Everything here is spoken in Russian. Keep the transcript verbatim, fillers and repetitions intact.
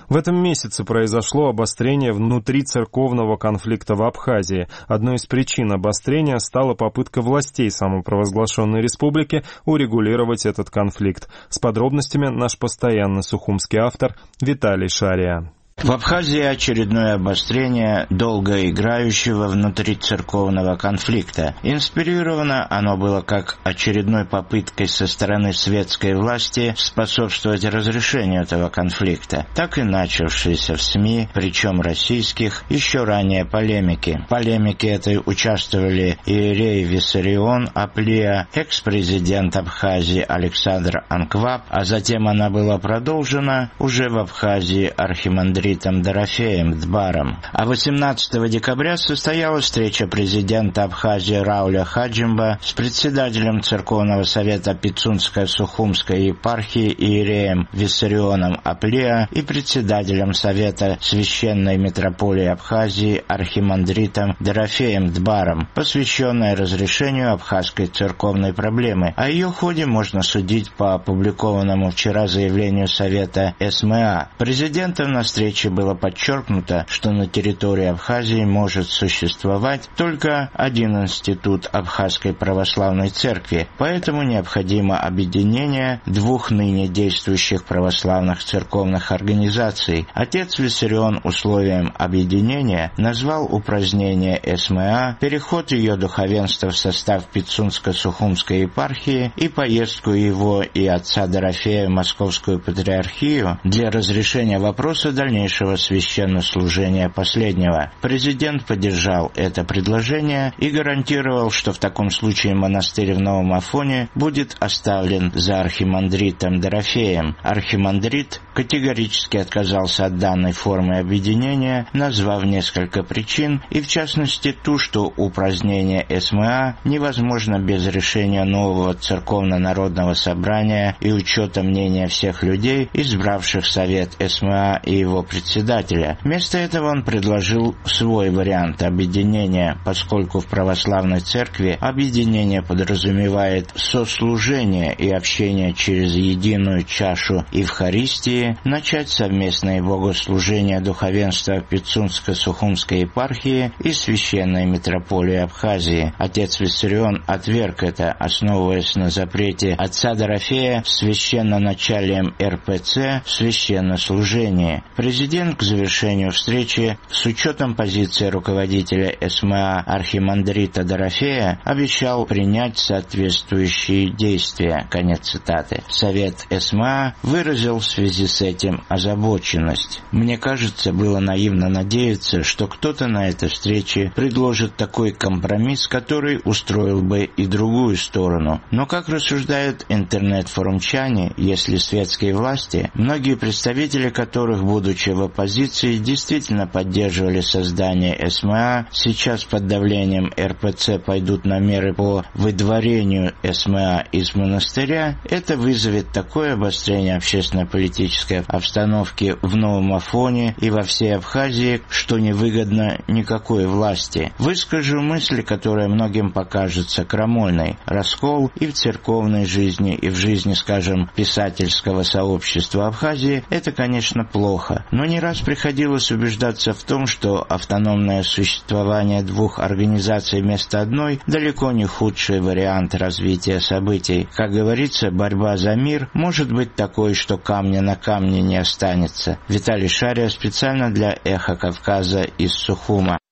В этом месяце произошло обострение внутрицерковного конфликта в Абхазии. Одной из причин обострения стала попытка властей самопровозглашенной республики урегулировать этот конфликт. С подробностями наш постоянный сухумский автор Виталий Шария. В Абхазии очередное обострение долгоиграющего внутрицерковного конфликта. Инспирировано оно было как очередной попыткой со стороны светской власти способствовать разрешению этого конфликта, так и начавшейся в СМИ, причем российских, еще ранее полемики. В полемике этой участвовали иерей Виссарион Аплия, экс-президент Абхазии Александр Анкваб, а затем она была продолжена уже в Абхазии архимандритом Дорофеем Дбаром. А восемнадцатого декабря состоялась встреча президента Абхазии Рауля Хаджимба с председателем Церковного совета Пицунско-Сухумской епархии иереем Виссарионом Аплия и председателем Совета Священной Митрополии Абхазии архимандритом Дорофеем Дбаром, посвященная разрешению абхазской церковной проблемы. О ее ходе можно судить по опубликованному вчера заявлению Совета СМА. Президентом на встрече было подчеркнуто, что на территории Абхазии может существовать только один институт Абхазской православной церкви, поэтому необходимо объединение двух ныне действующих православных церковных организаций. Отец Виссарион условием объединения назвал упразднение СМА, переход ее духовенства в состав Пицунско-Сухумской епархии и поездку его и отца Дорофея в Московскую патриархию для разрешения вопроса дальнейшего священнослужения последнего. Президент поддержал это предложение и гарантировал, что в таком случае монастырь в Новом Афоне будет оставлен за архимандритом Дорофеем. Архимандрит категорически отказался от данной формы объединения, назвав несколько причин, и в частности ту, что упразднение СМА невозможно без решения нового церковно-народного собрания и учета мнения всех людей, избравших совет СМА и его председателя. Вместо этого он предложил свой вариант объединения, поскольку в православной церкви объединение подразумевает сослужение и общение через единую чашу Евхаристии, начать совместное богослужение духовенства Пицунско-Сухумской епархии и Священной Митрополии Абхазии. Отец Виссарион отверг это, основываясь на запрете отца Дорофея священноначалием РПЦ в священнослужении. Президент к завершению встречи с учетом позиции руководителя СМА архимандрита Дорофея обещал принять соответствующие действия. Конец цитаты. Совет СМА выразил в связи с этим озабоченность. Мне кажется, было наивно надеяться, что кто-то на этой встрече предложит такой компромисс, который устроил бы и другую сторону. Но, как рассуждают интернет-форумчане, если светские власти, многие представители которых, будучи в оппозиции, действительно поддерживали создание СМА, сейчас под давлением РПЦ пойдут на меры по выдворению СМА из монастыря, это вызовет такое обострение общественно-политической обстановки в Новом Афоне и во всей Абхазии, что невыгодно никакой власти. Выскажу мысль, которая многим покажется крамольной. Раскол и в церковной жизни, и в жизни, скажем, писательского сообщества Абхазии – это, конечно, плохо. Но не раз приходилось убеждаться в том, что автономное существование двух организаций вместо одной далеко не худший вариант развития событий. Как говорится, борьба за мир может быть такой, что камня на камне не останется. Виталий Шария специально для «Эхо Кавказа» из Сухума.